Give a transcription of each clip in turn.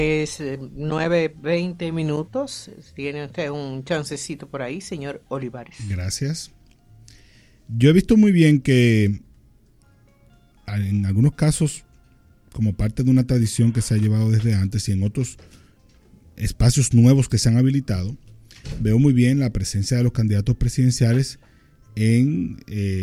Es 9:20 minutos. Tiene usted un chancecito por ahí, señor Olivares. Gracias. Yo he visto muy bien que en algunos casos, como parte de una tradición que se ha llevado desde antes y en otros espacios nuevos que se han habilitado, veo muy bien la presencia de los candidatos presidenciales en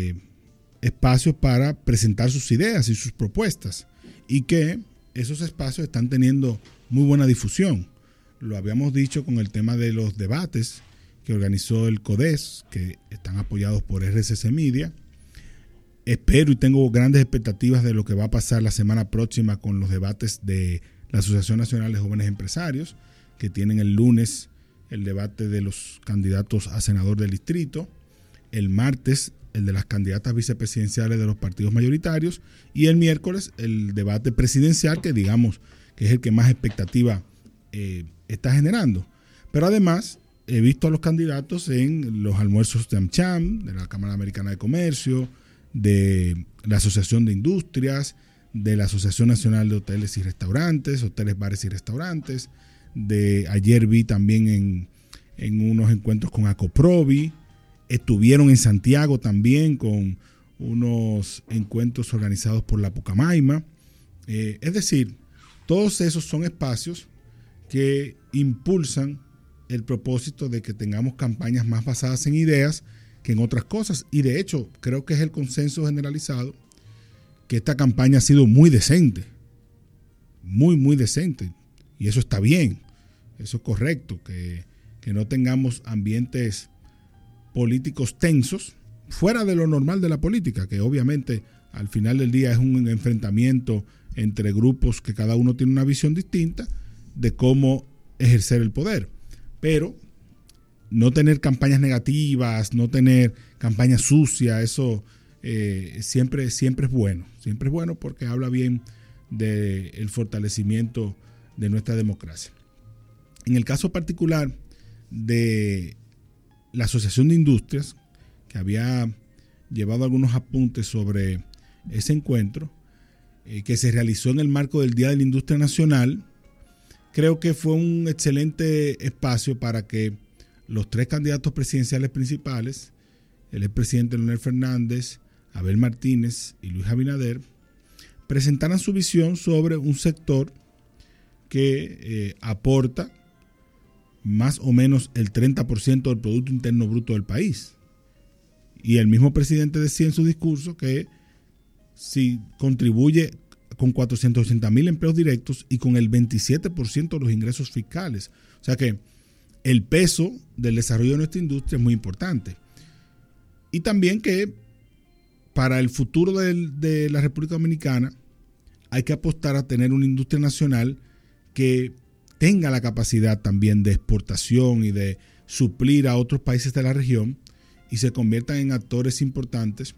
espacios para presentar sus ideas y sus propuestas, y que esos espacios están teniendo muy buena difusión. Lo habíamos dicho con el tema de los debates que organizó el CODES, que están apoyados por RCC Media. Espero y tengo grandes expectativas de lo que va a pasar la semana próxima con los debates de la Asociación Nacional de Jóvenes Empresarios, que tienen el lunes el debate de los candidatos a senador del distrito, el martes el de las candidatas vicepresidenciales de los partidos mayoritarios, y el miércoles el debate presidencial, que digamos que es el que más expectativa está generando. Pero además he visto a los candidatos en los almuerzos de AmCham, de la Cámara Americana de Comercio, de la Asociación de Industrias, de la Asociación Nacional de Hoteles y Restaurantes, Hoteles, Bares y Restaurantes. Ayer vi también en unos encuentros con Acoprovi. Estuvieron en Santiago también con unos encuentros organizados por la Pucamaima. Es decir, todos esos son espacios que impulsan el propósito de que tengamos campañas más basadas en ideas que en otras cosas. Y de hecho, creo que es el consenso generalizado que esta campaña ha sido muy decente. Muy, muy decente. Y eso está bien. Eso es correcto. Que no tengamos ambientes políticos tensos, fuera de lo normal de la política, que obviamente al final del día es un enfrentamiento entre grupos que cada uno tiene una visión distinta de cómo ejercer el poder. Pero no tener campañas negativas, no tener campañas sucias, eso siempre es bueno. Siempre es bueno porque habla bien del fortalecimiento de nuestra democracia. En el caso particular de la Asociación de Industrias, que había llevado algunos apuntes sobre ese encuentro, que se realizó en el marco del Día de la Industria Nacional, creo que fue un excelente espacio para que los tres candidatos presidenciales principales, el expresidente Leonel Fernández, Abel Martínez y Luis Abinader, presentaran su visión sobre un sector que aporta más o menos el 30% del Producto Interno Bruto del país. Y el mismo presidente decía en su discurso que si contribuye con 480,000 empleos directos y con el 27% de los ingresos fiscales. O sea que el peso del desarrollo de nuestra industria es muy importante. Y también que para el futuro de la República Dominicana hay que apostar a tener una industria nacional que tenga la capacidad también de exportación y de suplir a otros países de la región y se conviertan en actores importantes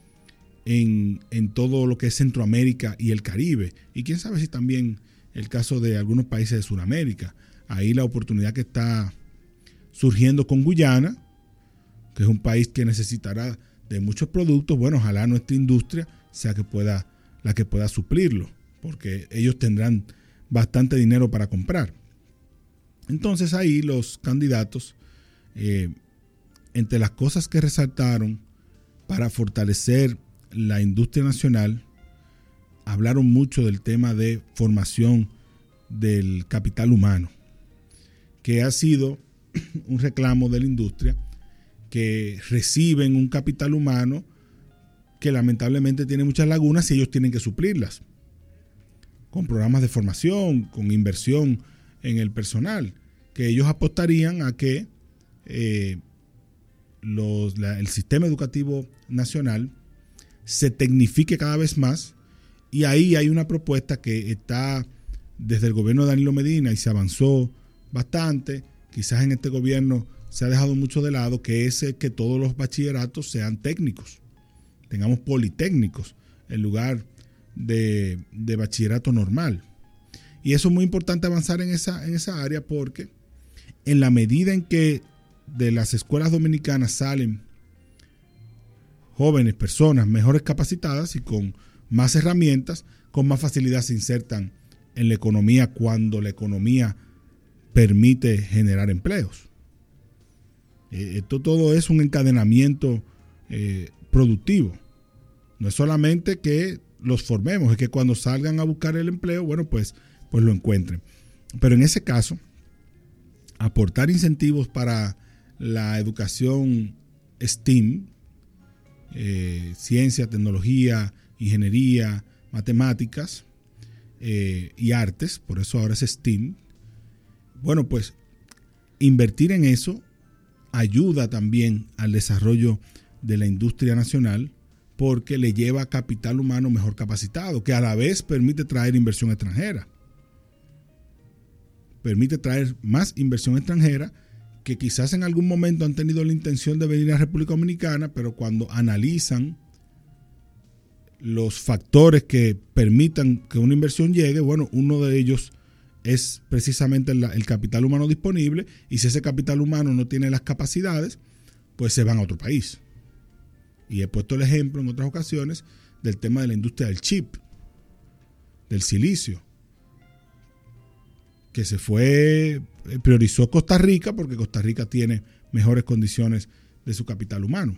en todo lo que es Centroamérica y el Caribe. Y quién sabe si también el caso de algunos países de Sudamérica. Ahí la oportunidad que está surgiendo con Guyana, que es un país que necesitará de muchos productos. Bueno, ojalá nuestra industria sea la que pueda suplirlo, porque ellos tendrán bastante dinero para comprar. Entonces ahí los candidatos, entre las cosas que resaltaron para fortalecer la industria nacional, hablaron mucho del tema de formación del capital humano, que ha sido un reclamo de la industria, que reciben un capital humano que lamentablemente tiene muchas lagunas y ellos tienen que suplirlas con programas de formación, con inversión en el personal, que ellos apostarían a que el sistema educativo nacional se tecnifique cada vez más, y ahí hay una propuesta que está desde el gobierno de Danilo Medina y se avanzó bastante, quizás en este gobierno se ha dejado mucho de lado, que es que todos los bachilleratos sean técnicos, tengamos politécnicos en lugar de bachillerato normal. Y eso es muy importante avanzar en esa área, porque en la medida en que de las escuelas dominicanas salen jóvenes, personas mejores capacitadas y con más herramientas, con más facilidad se insertan en la economía cuando la economía permite generar empleos. Esto todo es un encadenamiento productivo. No es solamente que los formemos, es que cuando salgan a buscar el empleo, bueno, pues lo encuentren. Pero en ese caso, aportar incentivos para la educación STEAM, ciencia, tecnología, ingeniería, matemáticas y artes, por eso ahora es STEAM. Bueno, pues invertir en eso ayuda también al desarrollo de la industria nacional porque le lleva capital humano mejor capacitado, que a la vez permite traer inversión extranjera. Permite traer más inversión extranjera que quizás en algún momento han tenido la intención de venir a República Dominicana, pero cuando analizan los factores que permitan que una inversión llegue, bueno, uno de ellos es precisamente el capital humano disponible, y si ese capital humano no tiene las capacidades, pues se van a otro país. Y he puesto el ejemplo en otras ocasiones del tema de la industria del chip, del silicio, que priorizó Costa Rica porque Costa Rica tiene mejores condiciones de su capital humano.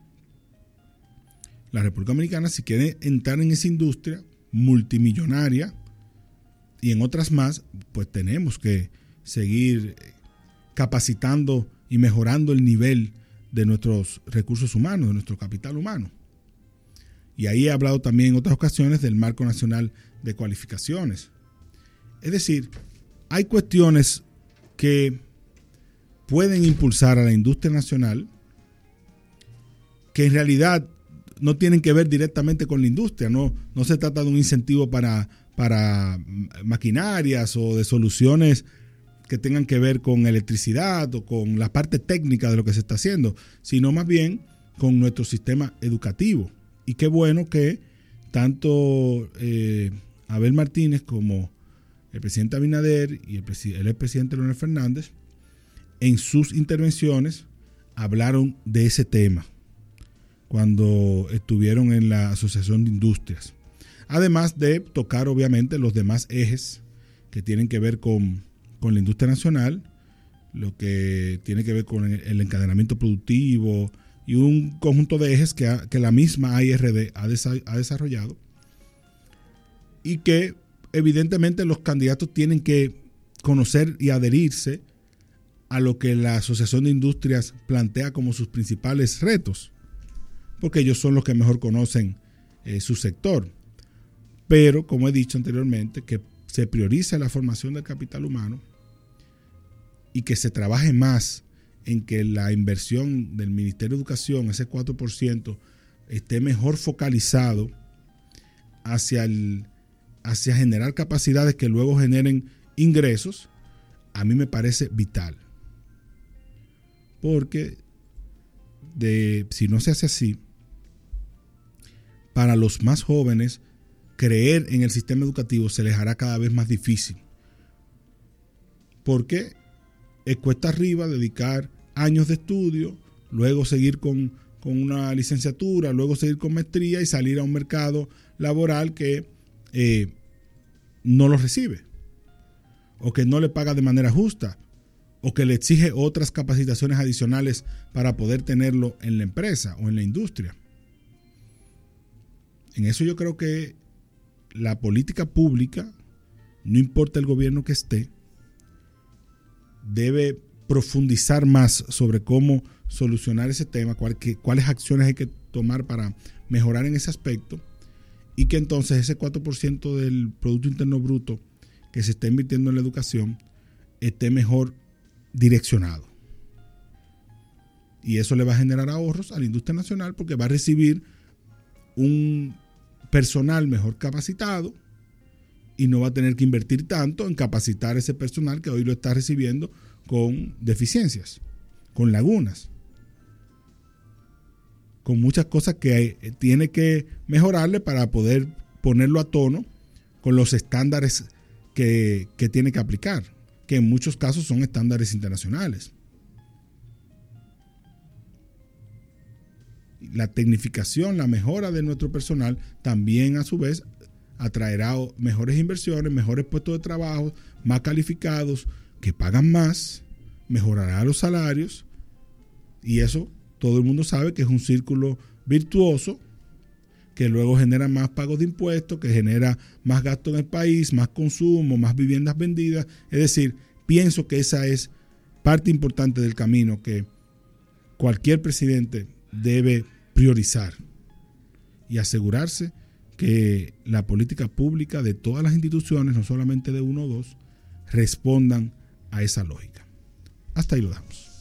La República Dominicana, si quiere entrar en esa industria multimillonaria y en otras más, pues tenemos que seguir capacitando y mejorando el nivel de nuestros recursos humanos, de nuestro capital humano. Y ahí he hablado también en otras ocasiones del Marco Nacional de Cualificaciones. Es decir, hay cuestiones que pueden impulsar a la industria nacional que en realidad no tienen que ver directamente con la industria. No se trata de un incentivo para maquinarias o de soluciones que tengan que ver con electricidad o con la parte técnica de lo que se está haciendo, sino más bien con nuestro sistema educativo. Y qué bueno que tanto Abel Martínez como el presidente Abinader y el expresidente Leonel Fernández en sus intervenciones hablaron de ese tema cuando estuvieron en la Asociación de Industrias. Además de tocar obviamente los demás ejes que tienen que ver con la industria nacional, lo que tiene que ver con el encadenamiento productivo y un conjunto de ejes que la misma AIRD ha desarrollado y que evidentemente los candidatos tienen que conocer y adherirse a lo que la Asociación de Industrias plantea como sus principales retos, porque ellos son los que mejor conocen su sector. Pero, como he dicho anteriormente, que se priorice la formación del capital humano y que se trabaje más en que la inversión del Ministerio de Educación, ese 4%, esté mejor focalizado hacia generar capacidades que luego generen ingresos, a mí me parece vital. Porque si no se hace así, para los más jóvenes, creer en el sistema educativo se les hará cada vez más difícil. Porque es cuesta arriba dedicar años de estudio, luego seguir con una licenciatura, luego seguir con maestría y salir a un mercado laboral que no lo recibe, o que no le paga de manera justa, o que le exige otras capacitaciones adicionales para poder tenerlo en la empresa o en la industria. En eso yo creo que la política pública, no importa el gobierno que esté, debe profundizar más sobre cómo solucionar ese tema, cuáles acciones hay que tomar para mejorar en ese aspecto, y que entonces ese 4% del Producto Interno Bruto que se está invirtiendo en la educación esté mejor direccionado. Y eso le va a generar ahorros a la industria nacional porque va a recibir un personal mejor capacitado y no va a tener que invertir tanto en capacitar ese personal que hoy lo está recibiendo con deficiencias, con lagunas, con muchas cosas que tiene que mejorarle para poder ponerlo a tono con los estándares que tiene que aplicar, que en muchos casos son estándares internacionales. La tecnificación, la mejora de nuestro personal también a su vez atraerá mejores inversiones, mejores puestos de trabajo, más calificados, que pagan más, mejorará los salarios, y eso todo el mundo sabe que es un círculo virtuoso que luego genera más pagos de impuestos, que genera más gasto en el país, más consumo, más viviendas vendidas. Es decir, pienso que esa es parte importante del camino que cualquier presidente debe priorizar y asegurarse que la política pública de todas las instituciones, no solamente de uno o dos, respondan a esa lógica. Hasta ahí lo damos.